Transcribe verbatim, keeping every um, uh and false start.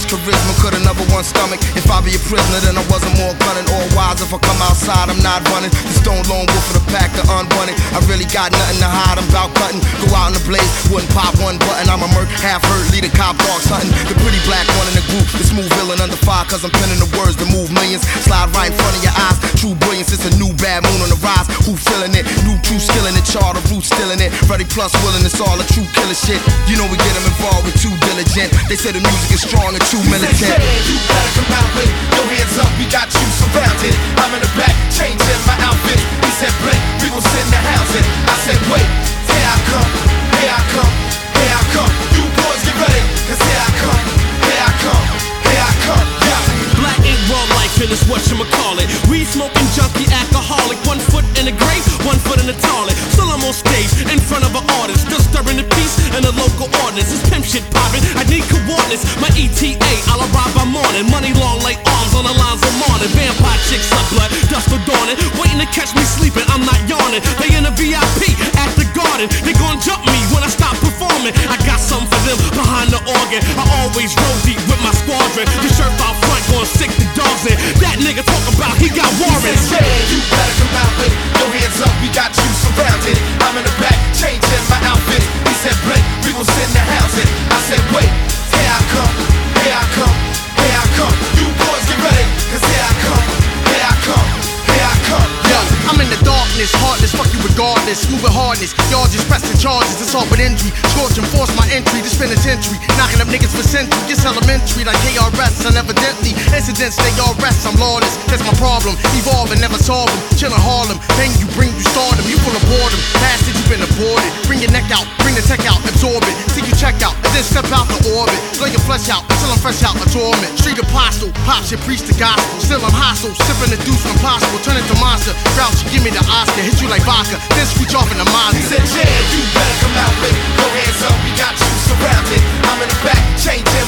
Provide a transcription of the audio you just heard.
charisma could've never won stomach. If I be a prisoner, then I wasn't more gunning or wise. If I come outside, I'm not running. The stone lone wolf of the pack, the unwanted. I really got nothing to hide, I'm about cutting. Go out in the blaze, wouldn't pop one button. I'm a merc, half hurt, lead a cop dog hunting. The pretty black one in the group, the smooth villain under fire, cause I'm penning the words to move millions. Slide right in front of your eyes, true brilliance, it's a new bad moon on the rise. Who feeling it? New true skill in it, charter root still in it. Ready plus willing, it's all a true killer shit. You know we get them involved with too diligent. They say the music is strong and too militant. You better come out with your hands up, we got you surrounded. I'm in the back, changing my outfit. He said, Blake, we gon' sit in the house. And I said, wait, here I come, here I come, here I come. You boys get ready, cause here I come, here I come, here I come, yeah. Black ain't raw life and it's what you call it. Weed smoking junkie, alcoholic. One foot in the grave, one foot in the toilet. Still I'm on stage, in front of an artist. Still stirring the peace and the local ordinance. It's pimp shit poppin', I need coordinates. My E T A, I'll arrive by morning. Money long like arms on the lines of morning. Vampire chicks suck blood, dust for dawning. Waiting to catch me sleeping, I'm not yawning. They in the V I P at the garden. They gon' jump me when I stop performing. I got something for them behind the organ. I always roll deep with my squadron. The shirt out front gon' stick the dogs in. That nigga talk about he got warrants. He said, yeah, you better come out with your hands up, we got you surrounded. I'm in the back, changing my outfit. He said, Blake, we gon' sit in the house. And I said, wait, here I come, here I come, here I come. You boys get ready, cause here I come, here I come, here I come. Yo, I'm in the darkness, heartless, fuck you regardless. Moving hardness, y'all just pressing charges. It's all but injury, scorch and force my entry. This penitentiary, knocking up niggas for century. It's elementary like K R S, and evidently incidents they all rest. I'm lawless, that's my problem. Evolving, never solve them. Chillin' Harlem, pain you bring, you stardom. You full of boredom, past it, you been aborted. Bring your neck out, bring the tech out, absorb it. Till you check out, and then step out the orbit. Lay your flesh out, until I'm fresh out the torment. Street apostle, pops your preach the gospel. Still I'm hostile, sipping the deuce from possible. Turn it to monster, grouch, give me the Oscar. Hit you like vodka, then switch off in the Mazda. He said, yeah, you better come out with your hands up, we got you surrounded. I'm in the back, changing